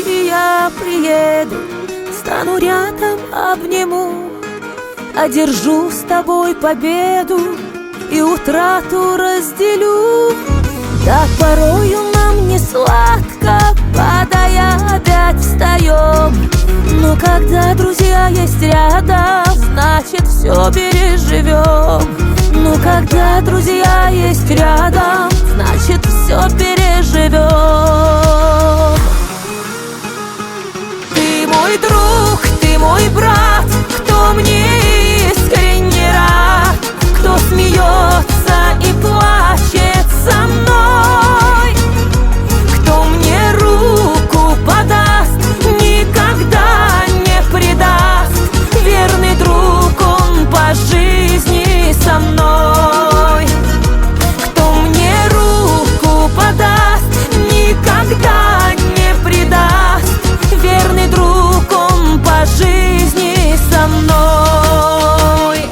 и я приеду, стану рядом, обниму, одержу с тобой победу и утрату разделю. Да порою нам не сладко, падая опять встаем, но когда друзья есть рядом, значит все переживем. Но когда друзья есть рядом, значит все переживем. Ты мой друг, ты мой брат, кто мне искренне рад, кто смеется и плачет со мной, кто мне руку подаст, никогда не предаст. Верный друг, он по жизни со мной. Кто мне руку подаст, никогда не предаст. Верный друг, он по жизни со мной.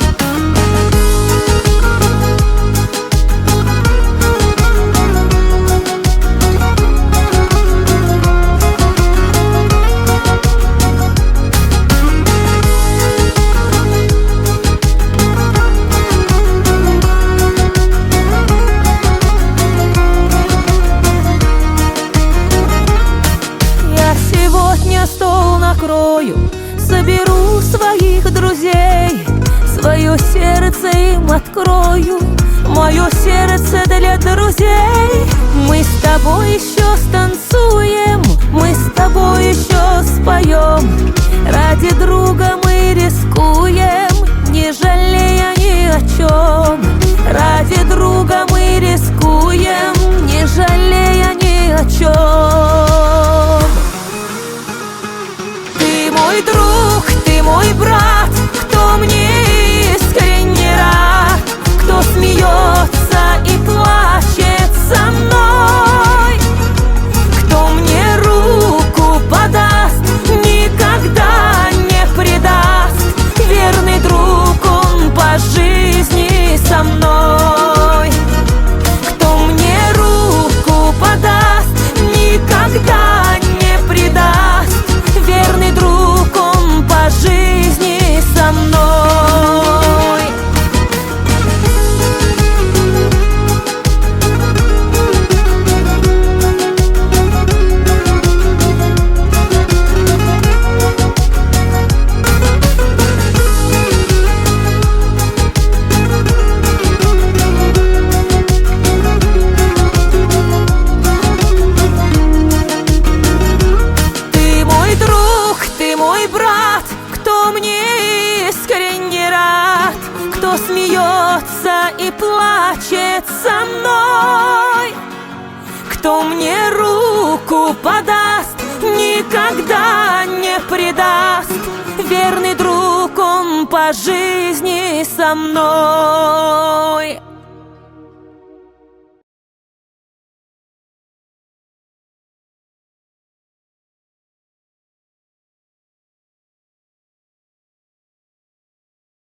Стол накрою, соберу своих друзей, свое сердце им открою, мое сердце для друзей. Мы с тобой еще станцуем, мы с тобой еще споем, ради друга мы рискуем, не жалея ни о чем. Ради друга мы рискуем, не жалея ни о чем. Ты мой друг, ты мой брат, кто мне искренне рад, кто смеется и плачет со мной, кто мне руку подаст, никогда не предаст. Верный друг, он по жизни со мной. Кто мне руку подаст, никогда не предаст. Верный друг, он по жизни со мной. Кто смеется и плачет со мной, кто мне руку подаст, никогда не предаст. Верный друг, он по жизни со мной.